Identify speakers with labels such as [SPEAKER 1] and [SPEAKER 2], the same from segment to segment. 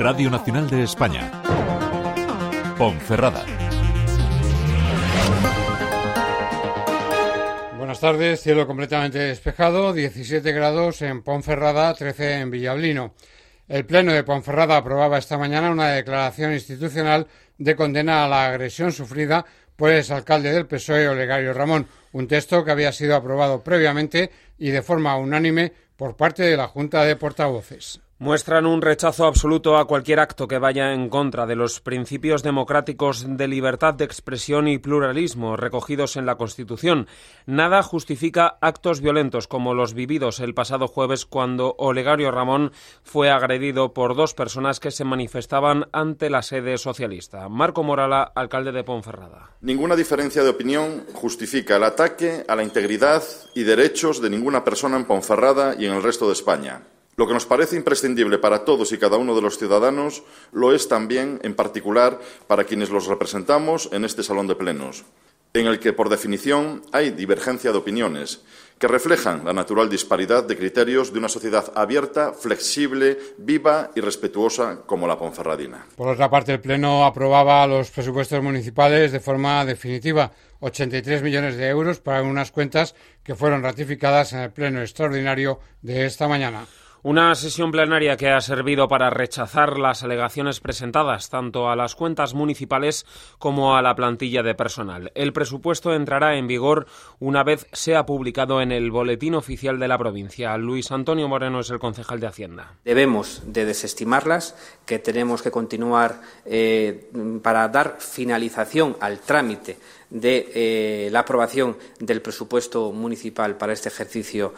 [SPEAKER 1] Radio Nacional de España. Ponferrada.
[SPEAKER 2] Buenas tardes, cielo completamente despejado, 17 grados en Ponferrada, 13 en Villablino. El Pleno de Ponferrada aprobaba esta mañana una declaración institucional de condena a la agresión sufrida por el exalcalde del PSOE, Olegario Ramón, un texto que había sido aprobado previamente y de forma unánime por parte de la Junta de Portavoces.
[SPEAKER 3] Muestran un rechazo absoluto a cualquier acto que vaya en contra de los principios democráticos de libertad de expresión y pluralismo recogidos en la Constitución. Nada justifica actos violentos como los vividos el pasado jueves cuando Olegario Ramón fue agredido por dos personas que se manifestaban ante la sede socialista. Marco Morala, alcalde de Ponferrada.
[SPEAKER 4] Ninguna diferencia de opinión justifica el ataque a la integridad y derechos de ninguna persona en Ponferrada y en el resto de España. Lo que nos parece imprescindible para todos y cada uno de los ciudadanos lo es también, en particular, para quienes los representamos en este salón de plenos, en el que, por definición, hay divergencia de opiniones que reflejan la natural disparidad de criterios de una sociedad abierta, flexible, viva y respetuosa como la ponferradina.
[SPEAKER 2] Por otra parte, el Pleno aprobaba los presupuestos municipales de forma definitiva, 83 millones de euros para unas cuentas que fueron ratificadas en el Pleno extraordinario de esta mañana.
[SPEAKER 3] Una sesión plenaria que ha servido para rechazar las alegaciones presentadas tanto a las cuentas municipales como a la plantilla de personal. El presupuesto entrará en vigor una vez sea publicado en el Boletín Oficial de la provincia. Luis Antonio Moreno es el concejal de Hacienda.
[SPEAKER 5] Debemos de desestimarlas, que tenemos que continuar para dar finalización al trámite de la aprobación del presupuesto municipal para este ejercicio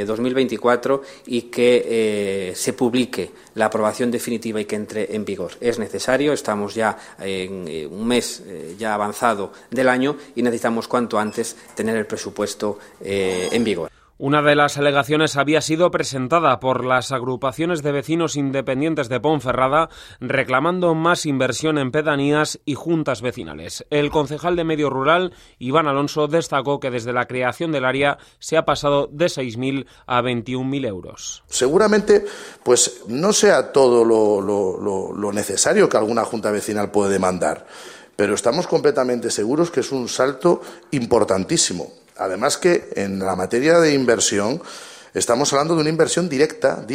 [SPEAKER 5] 2024 y que se publique la aprobación definitiva y que entre en vigor. Es necesario, estamos ya en un mes ya avanzado del año y necesitamos cuanto antes tener el presupuesto en vigor.
[SPEAKER 3] Una de las alegaciones había sido presentada por las agrupaciones de vecinos independientes de Ponferrada reclamando más inversión en pedanías y juntas vecinales. El concejal de Medio Rural, Iván Alonso, destacó que desde la creación del área se ha pasado de 6.000 a 21.000 euros.
[SPEAKER 6] Seguramente pues no sea todo lo necesario que alguna junta vecinal puede demandar, pero estamos completamente seguros que es un salto importantísimo. Además que en la materia de inversión estamos hablando de una inversión directa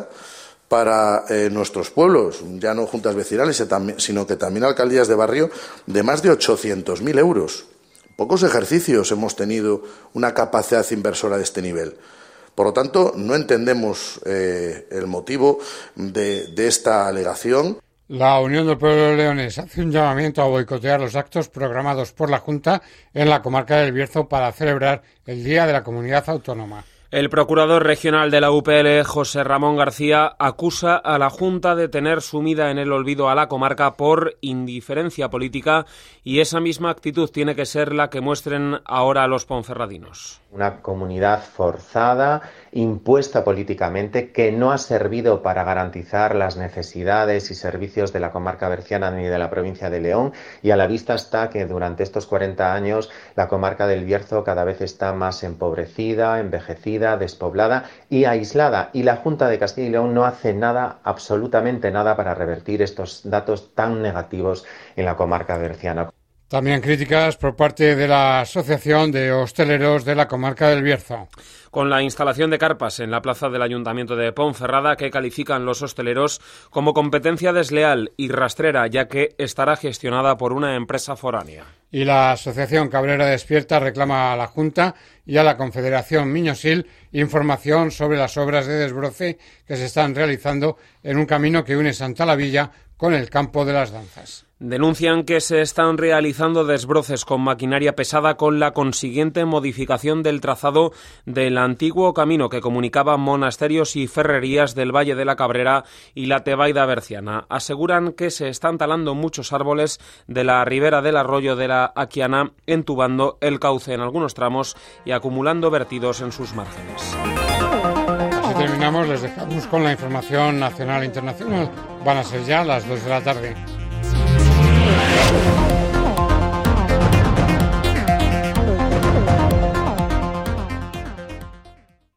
[SPEAKER 6] para nuestros pueblos, ya no juntas vecinales, sino que también alcaldías de barrio, de más de 800.000 euros. Pocos ejercicios hemos tenido una capacidad inversora de este nivel. Por lo tanto, no entendemos el motivo de esta alegación.
[SPEAKER 2] La Unión del Pueblo de Leones hace un llamamiento a boicotear los actos programados por la Junta en la comarca del Bierzo para celebrar el Día de la Comunidad Autónoma.
[SPEAKER 3] El procurador regional de la UPL, José Ramón García, acusa a la Junta de tener sumida en el olvido a la comarca por indiferencia política y esa misma actitud tiene que ser la que muestren ahora los ponferradinos.
[SPEAKER 7] Una comunidad forzada, impuesta políticamente, que no ha servido para garantizar las necesidades y servicios de la comarca berciana ni de la provincia de León, y a la vista está que durante estos 40 años la comarca del Bierzo cada vez está más empobrecida, envejecida, despoblada y aislada, y la Junta de Castilla y León no hace nada, absolutamente nada, para revertir estos datos tan negativos en la comarca berciana.
[SPEAKER 2] También críticas por parte de la Asociación de Hosteleros de la comarca del Bierzo.
[SPEAKER 3] Con la instalación de carpas en la plaza del Ayuntamiento de Ponferrada, que califican los hosteleros como competencia desleal y rastrera, ya que estará gestionada por una empresa foránea.
[SPEAKER 2] Y la Asociación Cabrera Despierta reclama a la Junta y a la Confederación Miñosil información sobre las obras de desbroce que se están realizando en un camino que une Santa la Villa con el Campo de las Danzas.
[SPEAKER 3] Denuncian que se están realizando desbroces con maquinaria pesada con la consiguiente modificación del trazado del antiguo camino que comunicaba monasterios y ferrerías del Valle de la Cabrera y la Tebaida berciana. Aseguran que se están talando muchos árboles de la ribera del arroyo de la Aquiana, entubando el cauce en algunos tramos y acumulando vertidos en sus márgenes.
[SPEAKER 2] Así terminamos, les dejamos con la información nacional e internacional. Van a ser ya las 2 de la tarde.